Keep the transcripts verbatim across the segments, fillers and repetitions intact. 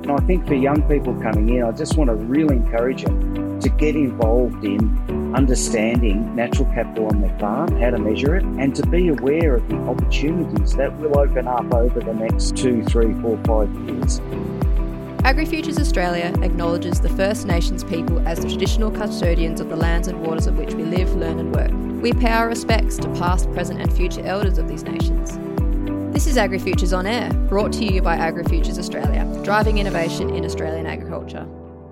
And I think for young people coming in, I just want to really encourage them to get involved in understanding natural capital on their farm, how to measure it, and to be aware of the opportunities that will open up over the next two, three, four, five years. AgriFutures Australia acknowledges the First Nations people as the traditional custodians of the lands and waters of which we live, learn and work. We pay our respects to past, present and future elders of these nations. This is AgriFutures On Air, brought to you by AgriFutures Australia, driving innovation in Australian agriculture.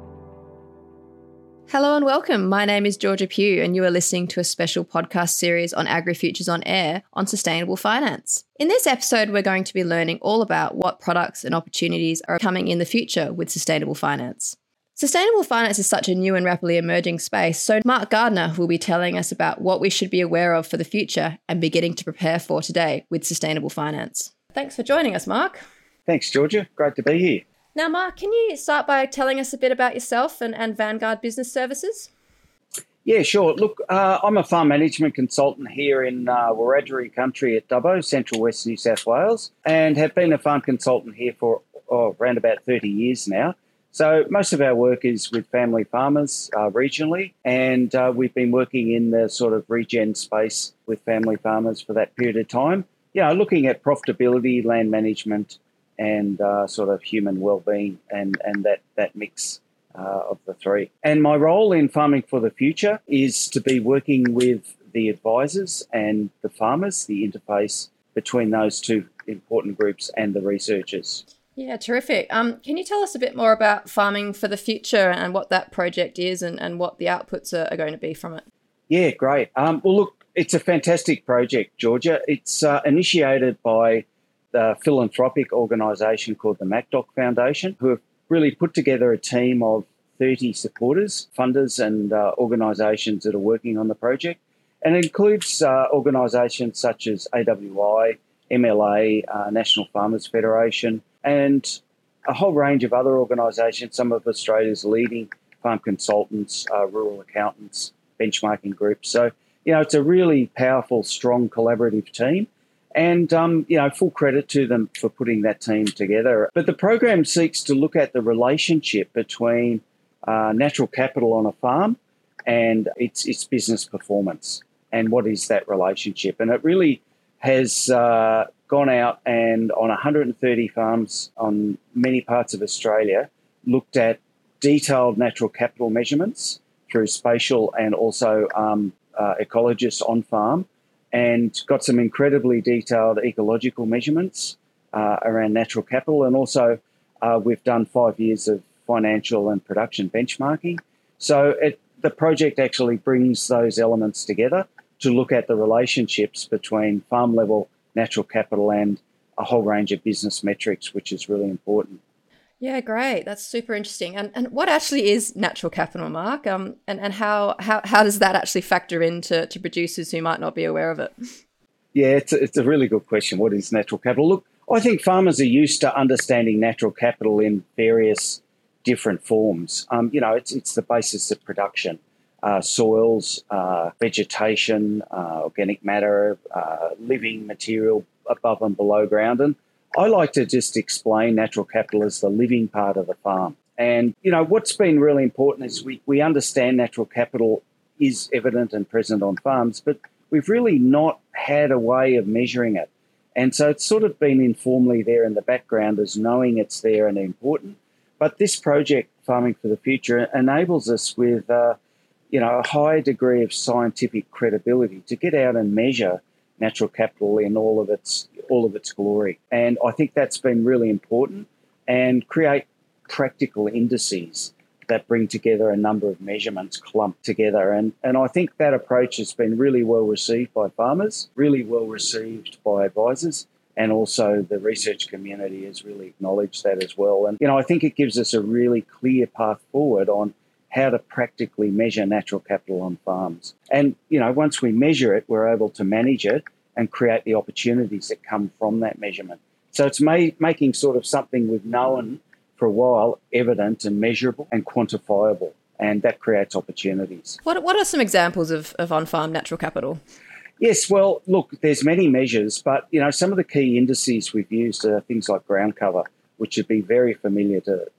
Hello and welcome. My name is Georgia Pugh and you are listening to a special podcast series on AgriFutures On Air on sustainable finance. In this episode, we're going to be learning all about what products and opportunities are coming in the future with sustainable finance. Sustainable finance is such a new and rapidly emerging space, so Mark Gardner will be telling us about what we should be aware of for the future and beginning to prepare for today with sustainable finance. Thanks for joining us, Mark. Thanks, Georgia. Great to be here. Now, Mark, can you start by telling us a bit about yourself and, and Vanguard Business Services? Yeah, sure. Look, uh, I'm a farm management consultant here in uh, Wiradjuri country at Dubbo, Central West New South Wales, and have been a farm consultant here for oh, around about thirty years now. So most of our work is with family farmers uh, regionally, and uh, we've been working in the sort of regen space with family farmers for that period of time. You know, looking at profitability, land management, and uh, sort of human well-being and, and that, that mix uh, of the three. And my role in Farming for the Future is to be working with the advisors and the farmers, the interface between those two important groups and the researchers. Yeah, terrific. Um, can you tell us a bit more about Farming for the Future and what that project is and, and what the outputs are, are going to be from it? Yeah, great. Um, well, look, it's a fantastic project, Georgia. It's uh, initiated by the philanthropic organisation called the MacDoc Foundation, who have really put together a team of thirty supporters, funders and uh, organisations that are working on the project. And it includes uh, organisations such as A W I, M L A, uh, National Farmers Federation, and a whole range of other organisations, some of Australia's leading farm consultants, uh, rural accountants, benchmarking groups. So, you know, it's a really powerful, strong, collaborative team. And, um, you know, full credit to them for putting that team together. But the program seeks to look at the relationship between uh, natural capital on a farm and its its business performance. And what is that relationship? And it really has uh, gone out and on one hundred thirty farms on many parts of Australia, looked at detailed natural capital measurements through spatial and also um, uh, ecologists on farm, and got some incredibly detailed ecological measurements uh, around natural capital. And also uh, we've done five years of financial and production benchmarking. So it, the project actually brings those elements together to look at the relationships between farm level natural capital and a whole range of business metrics, which is really important. Yeah, great. That's super interesting. And and what actually is natural capital, Mark? Um, and, and how, how how does that actually factor into to producers who might not be aware of it? Yeah, it's a, it's a really good question. What is natural capital? Look, I think farmers are used to understanding natural capital in various different forms. Um, you know, it's it's the basis of production. Uh, soils, uh, vegetation, uh, organic matter, uh, living material above and below ground. And I like to just explain natural capital as the living part of the farm. And, you know, what's been really important is we, we understand natural capital is evident and present on farms, but we've really not had a way of measuring it. And so it's sort of been informally there in the background as knowing it's there and important. But this project, Farming for the Future, enables us with, uh, you know, a high degree of scientific credibility to get out and measure natural capital in all of its all of its glory. And I think that's been really important, and create practical indices that bring together a number of measurements clumped together. And, and I think that approach has been really well received by farmers, really well received by advisors, and also the research community has really acknowledged that as well. And, you know, I think it gives us a really clear path forward on how to practically measure natural capital on farms. And, you know, once we measure it, we're able to manage it and create the opportunities that come from that measurement. So it's ma- making sort of something we've known for a while evident and measurable and quantifiable, and that creates opportunities. What What are some examples of, of on-farm natural capital? Yes, well, look, there's many measures, but, you know, some of the key indices we've used are things like ground cover, which should be very familiar to,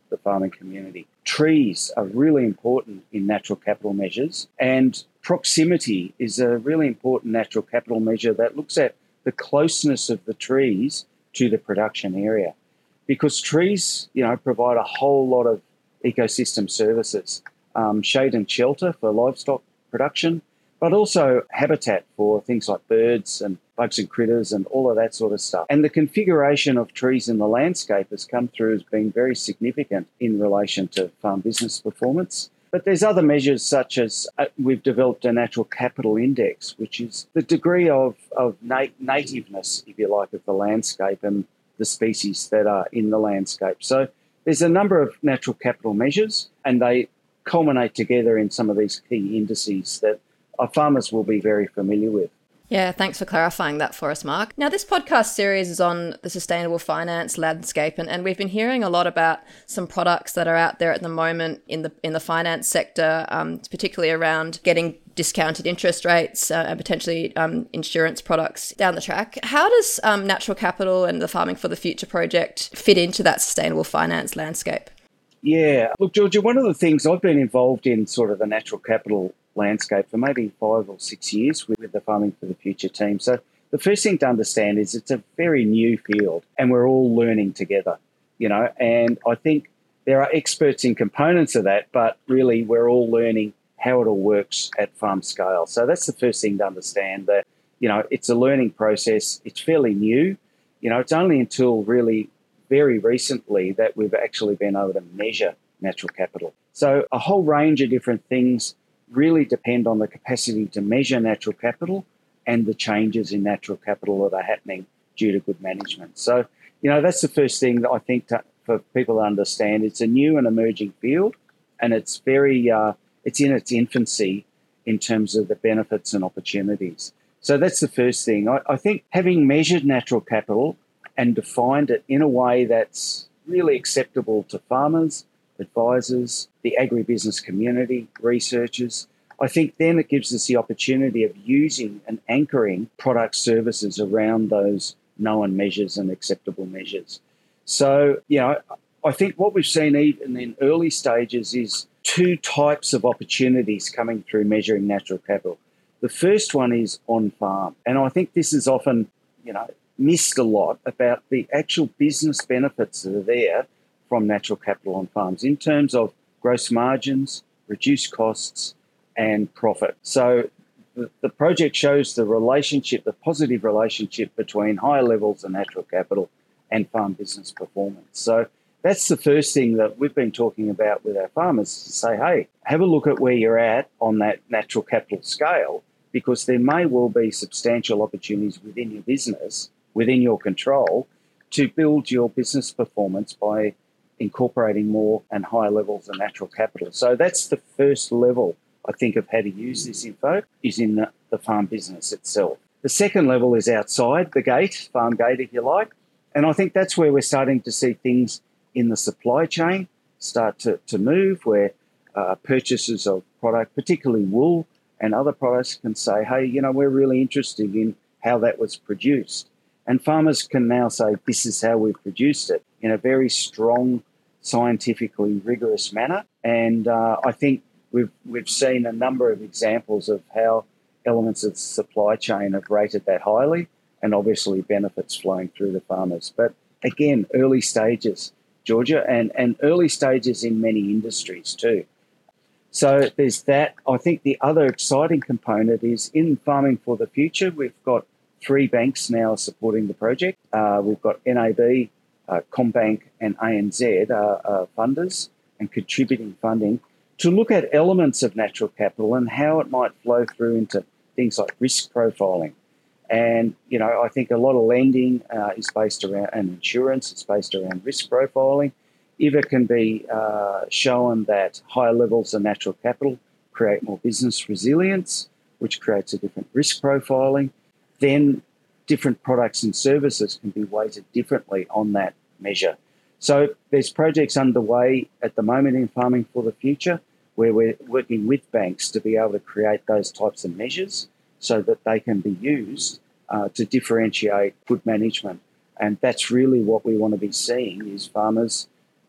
the farming community. Trees are really important in natural capital measures, and proximity is a really important natural capital measure that looks at the closeness of the trees to the production area. Because trees, you know, provide a whole lot of ecosystem services, um, shade and shelter for livestock production, but also habitat for things like birds and bugs and critters and all of that sort of stuff. And the configuration of trees in the landscape has come through as being very significant in relation to farm business performance. But there's other measures such as uh, we've developed a natural capital index, which is the degree of, of nat- nativeness, if you like, of the landscape and the species that are in the landscape. So there's a number of natural capital measures, and they culminate together in some of these key indices that our farmers will be very familiar with. Yeah, thanks for clarifying that for us, Mark. Now, this podcast series is on the sustainable finance landscape, and, and we've been hearing a lot about some products that are out there at the moment in the in the finance sector, um, particularly around getting discounted interest rates uh, and potentially um, insurance products down the track. How does um, Natural Capital and the Farming for the Future project fit into that sustainable finance landscape? Yeah, look, Georgia, one of the things I've been involved in sort of the natural capital landscape for maybe five or six years with, with the Farming for the Future team. So the first thing to understand is it's a very new field and we're all learning together, you know, and I think there are experts in components of that, but really we're all learning how it all works at farm scale. So that's the first thing to understand, that, you know, it's a learning process. It's fairly new. You know, it's only until really very recently that we've actually been able to measure natural capital. So a whole range of different things really depend on the capacity to measure natural capital and the changes in natural capital that are happening due to good management. So, you know, that's the first thing that I think to, for people to understand. It's a new and emerging field, and it's very, uh, it's in its infancy in terms of the benefits and opportunities. So that's the first thing. I, I think having measured natural capital and defined it in a way that's really acceptable to farmers, advisors, the agribusiness community, researchers, I think then it gives us the opportunity of using and anchoring product services around those known measures and acceptable measures. So, you know, I think what we've seen even in early stages is two types of opportunities coming through measuring natural capital. The first one is on farm. And I think this is often, you know, missed a lot about the actual business benefits that are there from natural capital on farms in terms of gross margins, reduced costs, and profit. So the, the project shows the relationship, the positive relationship between high levels of natural capital and farm business performance. So that's the first thing that we've been talking about with our farmers, to say, hey, have a look at where you're at on that natural capital scale, because there may well be substantial opportunities within your business, within your control, to build your business performance by incorporating more and higher levels of natural capital. So that's the first level, I think, of how to use this info, is in the, the farm business itself. The second level is outside the gate, farm gate, if you like. And I think that's where we're starting to see things in the supply chain start to, to move, where uh, purchasers of product, particularly wool and other products, can say, hey, you know, we're really interested in how that was produced. And farmers can now say, this is how we've produced it, in a very strong, scientifically rigorous manner. And uh, I think we've we've seen a number of examples of how elements of the supply chain have rated that highly, and obviously benefits flowing through the farmers. But again, early stages, Georgia, and, and early stages in many industries too. So there's that. I think the other exciting component is in Farming for the Future, we've got three banks now supporting the project. Uh, we've got N A B, uh, CommBank and A N Z uh, uh, funders and contributing funding to look at elements of natural capital and how it might flow through into things like risk profiling. And, you know, I think a lot of lending uh, is based around, and insurance is based around risk profiling. If it can be uh, shown that higher levels of natural capital create more business resilience, which creates a different risk profiling, then different products and services can be weighted differently on that measure. So there's projects underway at the moment in Farming for the Future where we're working with banks to be able to create those types of measures so that they can be used uh, to differentiate good management. And that's really what we want to be seeing, is farmers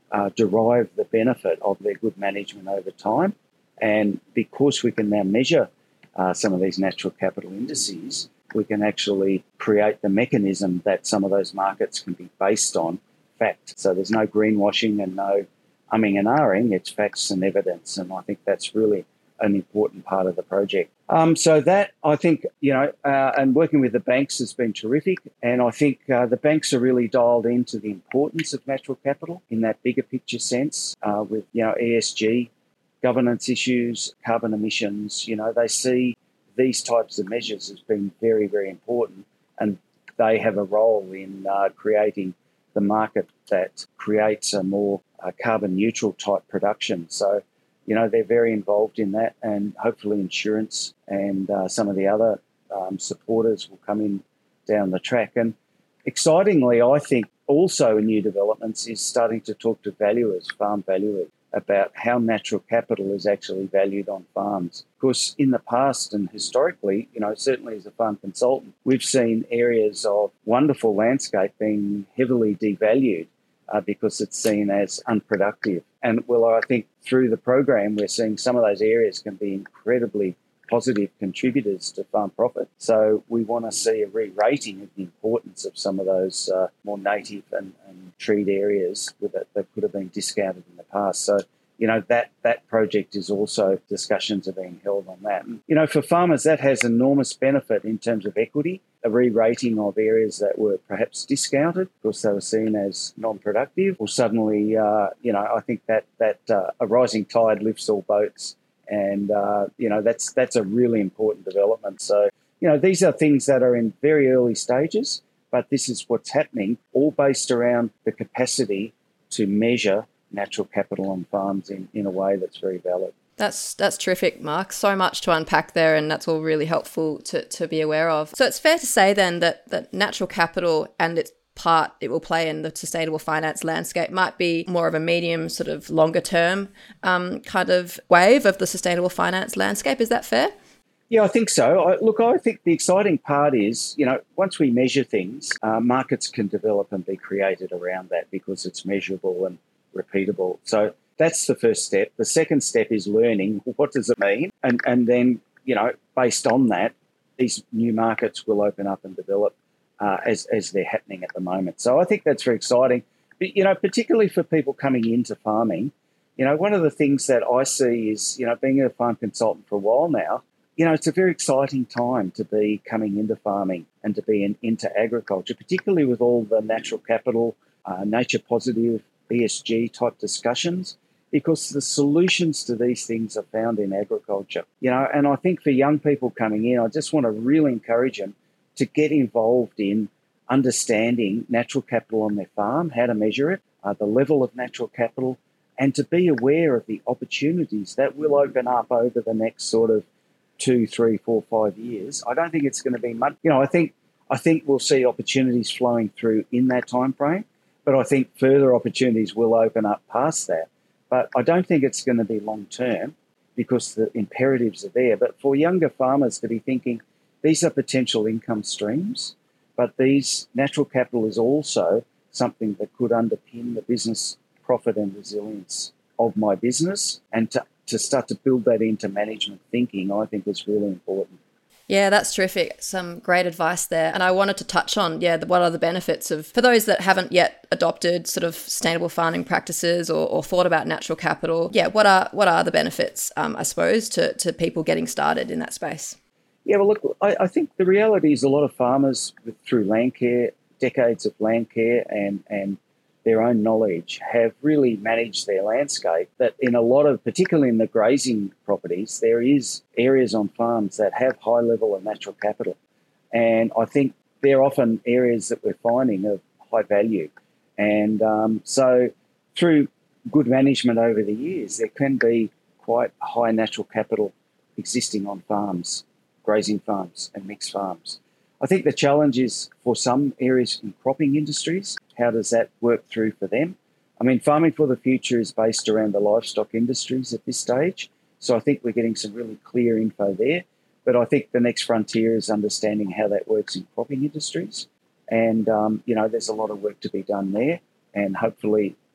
uh, derive the benefit of their good management over time. And because we can now measure uh, some of these natural capital indices, we can actually create the mechanism that some of those markets can be based on fact. So there's no greenwashing and no umming and ahhing, it's facts and evidence. And I think that's really an important part of the project. Um, so that, I think, you know, uh, and working with the banks has been terrific. And I think uh, the banks are really dialed into the importance of natural capital in that bigger picture sense uh, with, you know, E S G, governance issues, carbon emissions. You know, they see these types of measures as being very, very important, and they have a role in uh, creating the market that creates a more uh, carbon neutral type production. So, you know, they're very involved in that, and hopefully insurance and uh, some of the other um, supporters will come in down the track. And excitingly, I think also in new developments is starting to talk to valuers, farm valuers, about how natural capital is actually valued on farms. Of course, in the past and historically, you know, certainly as a farm consultant, we've seen areas of wonderful landscape being heavily devalued uh, because it's seen as unproductive. And well, I think through the program, we're seeing some of those areas can be incredibly positive contributors to farm profit. So we want to see a re-rating of the importance of some of those uh, more native and, and treed areas with it that could have been discounted in the past. So, you know, that, that project is also, discussions are being held on that. And, you know, for farmers, that has enormous benefit in terms of equity, a re-rating of areas that were perhaps discounted because they were seen as non-productive, or suddenly, uh, you know, I think that, that uh, a rising tide lifts all boats. And, uh, you know, that's that's a really important development. So, you know, these are things that are in very early stages, but this is what's happening, all based around the capacity to measure natural capital on farms in, in a way that's very valid. That's that's terrific, Mark. So much to unpack there, and that's all really helpful to, to be aware of. So it's fair to say then that, that natural capital and its part it will play in the sustainable finance landscape might be more of a medium, sort of longer term um, kind of wave of the sustainable finance landscape. Is that fair? Yeah, I think so. I, look, I think the exciting part is, you know, once we measure things, uh, markets can develop and be created around that because it's measurable and repeatable. So that's the first step. The second step is learning what does it mean, and and then, you know, based on that, these new markets will open up and develop Uh, as, as they're happening at the moment. So I think that's very exciting. But, you know, particularly for people coming into farming, you know, one of the things that I see is, you know, being a farm consultant for a while now, you know, it's a very exciting time to be coming into farming and to be in, into agriculture, particularly with all the natural capital, uh, nature positive, E S G type discussions, because the solutions to these things are found in agriculture. You know, and I think for young people coming in, I just want to really encourage them to get involved in understanding natural capital on their farm, how to measure it, uh, the level of natural capital, and to be aware of the opportunities that will open up over the next sort of two, three, four, five years. I don't think it's going to be much. You know, I think I think we'll see opportunities flowing through in that time frame, but I think further opportunities will open up past that. But I don't think it's going to be long term because the imperatives are there. But for younger farmers to be thinking, these are potential income streams, but these natural capital is also something that could underpin the business profit and resilience of my business, and to, to start to build that into management thinking, I think is really important. Yeah, that's terrific. Some great advice there. And I wanted to touch on, yeah, the, what are the benefits of, for those that haven't yet adopted sort of sustainable farming practices or, or thought about natural capital. Yeah, what are what are the benefits, um, I suppose, to, to people getting started in that space? Yeah, well, look, I, I think the reality is a lot of farmers with, through land care, decades of land care and, and their own knowledge have really managed their landscape. That in a lot of, particularly in the grazing properties, there is areas on farms that have high level of natural capital. And I think they're often areas that we're finding of high value. And um, so through good management over the years, there can be quite high natural capital existing on farms, grazing farms and mixed farms. I think the challenge is for some areas in cropping industries, how does that work through for them? I mean, Farming for the Future is based around the livestock industries at this stage. So I think we're getting some really clear info there. But I think the next frontier is understanding how that works in cropping industries. And, um, you know, there's a lot of work to be done there. And hopefully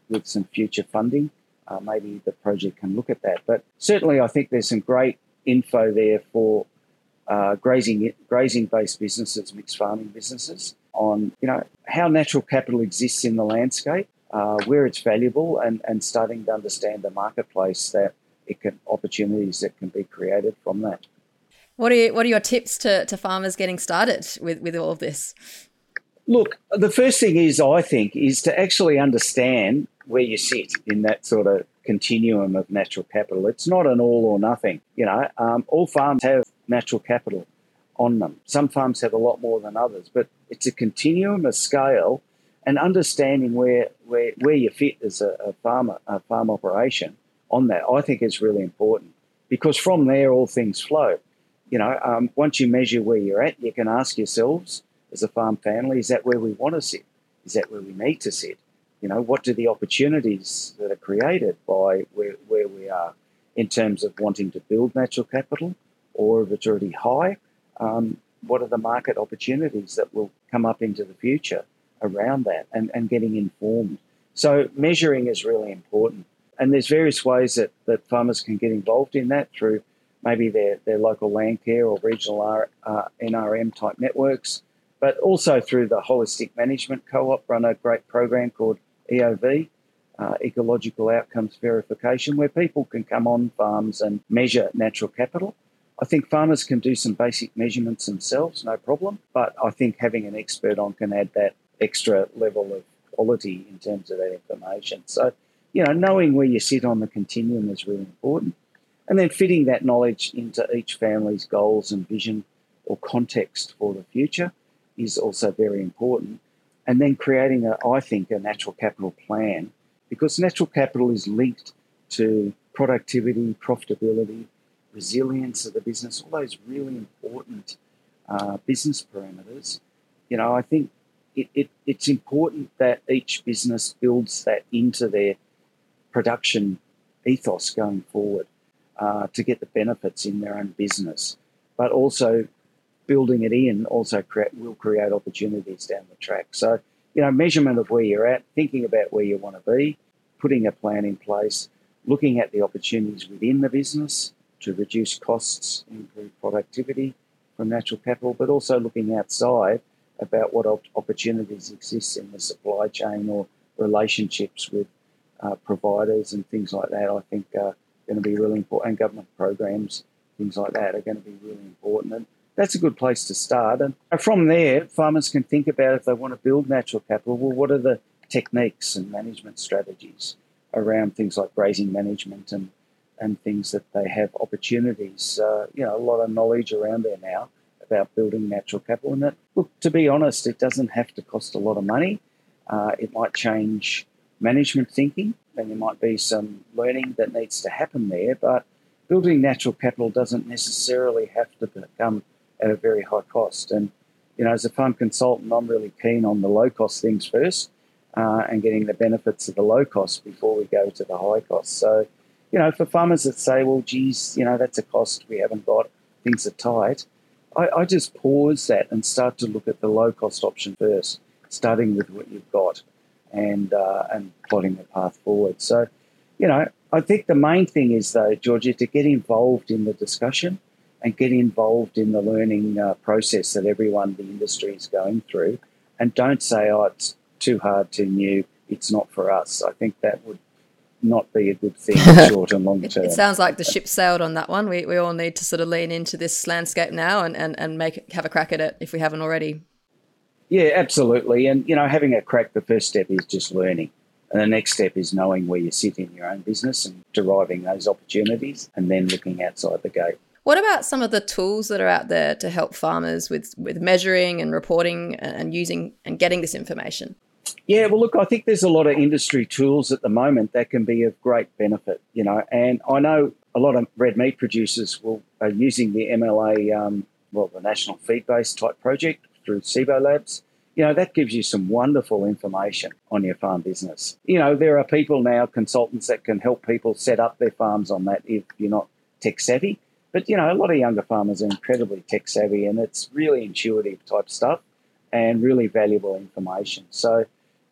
with some future funding, uh, maybe the project can look at that. But certainly I think there's some great info there for uh, grazing grazing-based businesses, mixed farming businesses, on, you know, how natural capital exists in the landscape, uh, where it's valuable, and, and starting to understand the marketplace that it can, opportunities that can be created from that. What are you, what are your tips to, to farmers getting started with, with all of this? Look, the first thing is, I think, is to actually understand where you sit in that sort of continuum of natural capital. It's not an all or nothing. You know, um, all farms have natural capital on them. Some farms have a lot more than others, but it's a continuum, a scale, and understanding where where, where you fit as a, a farmer, a farm operation on that, I think is really important, because from there all things flow. You know, um, once you measure where you're at, you can ask yourselves as a farm family, is that where we want to sit? Is that where we need to sit? You know, what do the opportunities that are created by where, where we are in terms of wanting to build natural capital, or if it's already high, um, what are the market opportunities that will come up into the future around that, and, and getting informed. So measuring is really important. And there's various ways that, that farmers can get involved in that through maybe their, their local land care or regional R, uh, N R M type networks, but also through the Holistic Management Co-op run a great program called E O V, uh, Ecological Outcomes Verification, where people can come on farms and measure natural capital. I think farmers can do some basic measurements themselves, no problem, but I think having an expert on can add that extra level of quality in terms of that information. So, you know, knowing where you sit on the continuum is really important. And then fitting that knowledge into each family's goals and vision or context for the future is also very important. And then creating, a, I think, a natural capital plan, because natural capital is linked to productivity, profitability, resilience of the business, all those really important uh, business parameters. You know, I think it, it, it's important that each business builds that into their production ethos going forward, uh, to get the benefits in their own business, but also building it in also create, will create opportunities down the track. So, you know, measurement of where you're at, thinking about where you want to be, putting a plan in place, looking at the opportunities within the business to reduce costs, improve productivity from natural capital, but also looking outside about what opportunities exist in the supply chain or relationships with uh, providers and things like that. I think uh, going to be really important, and government programs, things like that are going to be really important. And that's a good place to start. And from there, farmers can think about, if they want to build natural capital, well, what are the techniques and management strategies around things like grazing management and, and things that they have opportunities, uh, you know, a lot of knowledge around there now about building natural capital. And that, look, to be honest, it doesn't have to cost a lot of money. Uh, it might change management thinking, and there might be some learning that needs to happen there, but building natural capital doesn't necessarily have to come at a very high cost. And, you know, as a farm consultant, I'm really keen on the low-cost things first, uh, and getting the benefits of the low cost before we go to the high cost. So, you know, for farmers that say, well, geez, you know, that's a cost we haven't got, things are tight, I, I just pause that and start to look at the low-cost option first, starting with what you've got and uh, and plotting the path forward. So, you know, I think the main thing is, though, Georgia, to get involved in the discussion and get involved in the learning uh, process that everyone in the industry is going through, and don't say, oh, it's too hard, too new, it's not for us. I think that would not be a good thing short and long term. It, it sounds like the ship sailed on that one. We we all need to sort of lean into this landscape now and, and, and make it, have a crack at it if we haven't already. Yeah, absolutely. And, you know, having a crack, the first step is just learning. And the next step is knowing where you sit in your own business and deriving those opportunities, and then looking outside the gate. What about some of the tools that are out there to help farmers with, with measuring and reporting and using and getting this information? Yeah, well, look, I think there's a lot of industry tools at the moment that can be of great benefit, you know, and I know a lot of red meat producers will are using the M L A, um, well, the National Feed Base type project through SIBO Labs. You know, that gives you some wonderful information on your farm business. You know, there are people now, consultants, that can help people set up their farms on that if you're not tech savvy. But, you know, a lot of younger farmers are incredibly tech savvy, and it's really intuitive type stuff and really valuable information. So,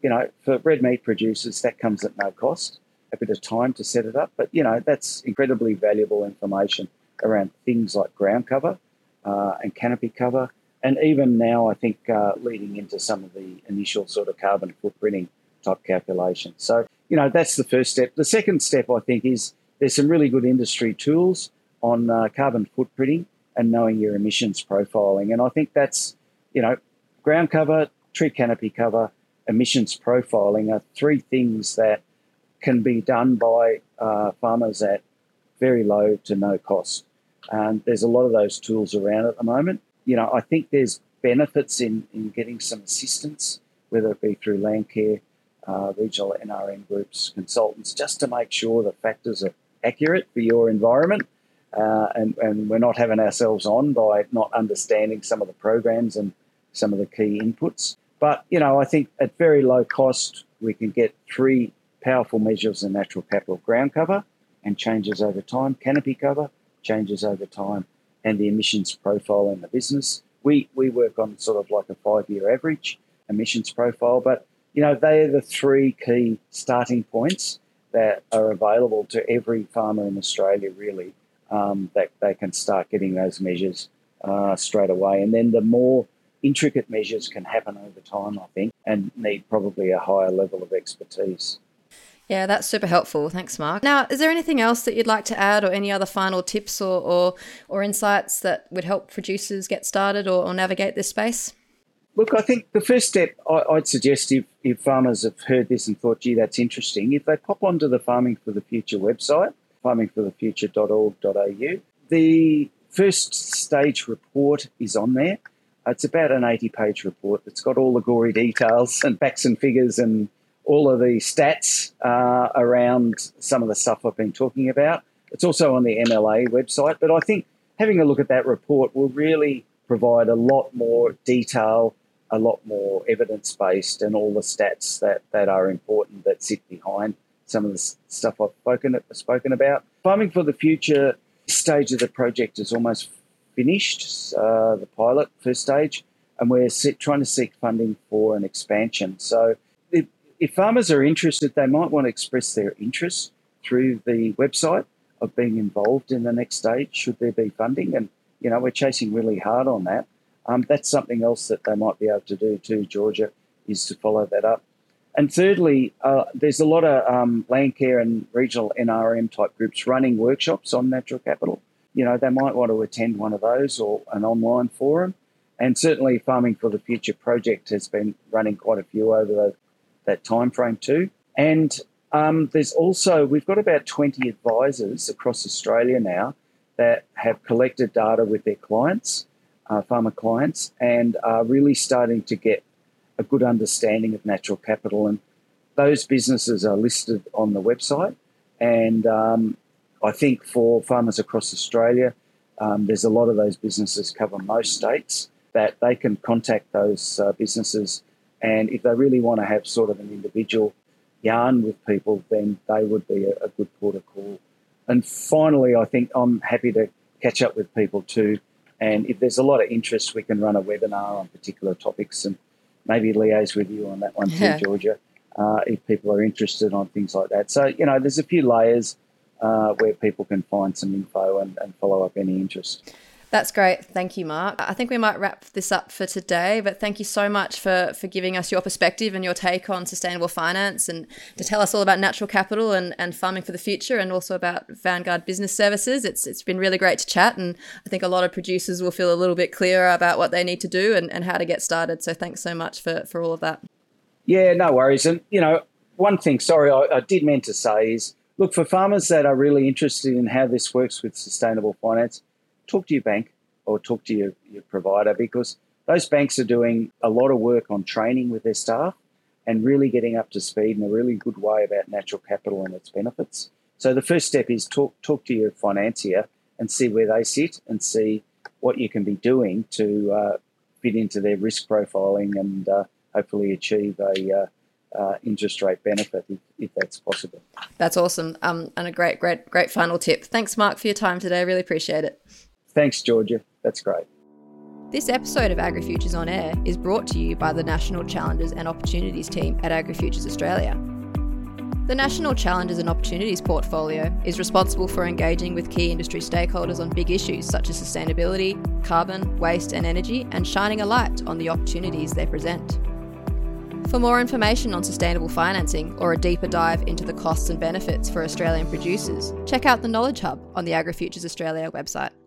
you know, for red meat producers, that comes at no cost, a bit of time to set it up. But, you know, that's incredibly valuable information around things like ground cover uh, and canopy cover. And even now, I think, uh, leading into some of the initial sort of carbon footprinting type calculations. So, you know, that's the first step. The second step, I think, is there's some really good industry tools on uh, carbon footprinting and knowing your emissions profiling. And I think that's, you know, ground cover, tree canopy cover, emissions profiling are three things that can be done by uh, farmers at very low to no cost. And there's a lot of those tools around at the moment. You know, I think there's benefits in, in getting some assistance, whether it be through Landcare, uh, regional N R M groups, consultants, just to make sure the factors are accurate for your environment. Uh, and, and we're not having ourselves on by not understanding some of the programs and some of the key inputs. But, you know, I think at very low cost, we can get three powerful measures of natural capital: ground cover and changes over time, canopy cover, changes over time, and the emissions profile in the business. We we work on sort of like a five-year average emissions profile, but, you know, they are the three key starting points that are available to every farmer in Australia, really, um, that they can start getting those measures uh, straight away. And then the more intricate measures can happen over time, I think, and need probably a higher level of expertise. Yeah, that's super helpful. Thanks, Mark. Now, is there anything else that you'd like to add, or any other final tips or or, or insights that would help producers get started or, or navigate this space? Look, I think the first step I, I'd suggest, if, if farmers have heard this and thought, gee, that's interesting, if they pop onto the Farming for the Future website, farming for the future dot org dot a u, the first stage report is on there. It's about an eighty-page report that's got all the gory details and facts and figures and all of the stats uh, around some of the stuff I've been talking about. It's also on the M L A website, but I think having a look at that report will really provide a lot more detail, a lot more evidence-based, and all the stats that, that are important that sit behind some of the stuff I've spoken, spoken about. Farming for the Future stage of the project is almost finished, uh, the pilot first stage, and we're sit, trying to seek funding for an expansion. So if, if farmers are interested, they might want to express their interest through the website of being involved in the next stage, should there be funding. And, you know, we're chasing really hard on that. Um, that's something else that they might be able to do too, Georgia, is to follow that up. And thirdly, uh, there's a lot of um, Landcare and regional N R M type groups running workshops on natural capital. You know, they might want to attend one of those or an online forum. And certainly Farming for the Future project has been running quite a few over the, that time frame too. And um, there's also, we've got about twenty advisors across Australia now that have collected data with their clients, uh, farmer clients, and are really starting to get a good understanding of natural capital. And those businesses are listed on the website. And um, I think for farmers across Australia, um, there's a lot of those businesses cover most states, that they can contact those uh, businesses. And if they really want to have sort of an individual yarn with people, then they would be a, a good port of call. And finally, I think I'm happy to catch up with people too. And if there's a lot of interest, we can run a webinar on particular topics and maybe liaise with you on that one too, yeah. Georgia, uh, if people are interested on things like that. So, you know, there's a few layers uh, where people can find some info and, and follow up any interest. That's great. Thank you, Mark. I think we might wrap this up for today, but thank you so much for, for giving us your perspective and your take on sustainable finance, and to tell us all about natural capital and, and farming for the future, and also about Vanguard Business Services. It's It's been really great to chat, and I think a lot of producers will feel a little bit clearer about what they need to do and, and how to get started. So thanks so much for, for all of that. Yeah, no worries. And, you know, one thing, sorry, I, I did mean to say is, look, for farmers that are really interested in how this works with sustainable finance, talk to your bank or talk to your, your provider, because those banks are doing a lot of work on training with their staff and really getting up to speed in a really good way about natural capital and its benefits. So the first step is talk talk to your financier and see where they sit and see what you can be doing to uh, fit into their risk profiling and uh, hopefully achieve a uh, uh, interest rate benefit if, if that's possible. That's awesome. Um, and a great, great, great final tip. Thanks, Mark, for your time today. Really appreciate it. Thanks, Georgia. That's great. This episode of AgriFutures On Air is brought to you by the National Challenges and Opportunities team at AgriFutures Australia. The National Challenges and Opportunities portfolio is responsible for engaging with key industry stakeholders on big issues such as sustainability, carbon, waste and energy, and shining a light on the opportunities they present. For more information on sustainable financing or a deeper dive into the costs and benefits for Australian producers, check out the Knowledge Hub on the AgriFutures Australia website.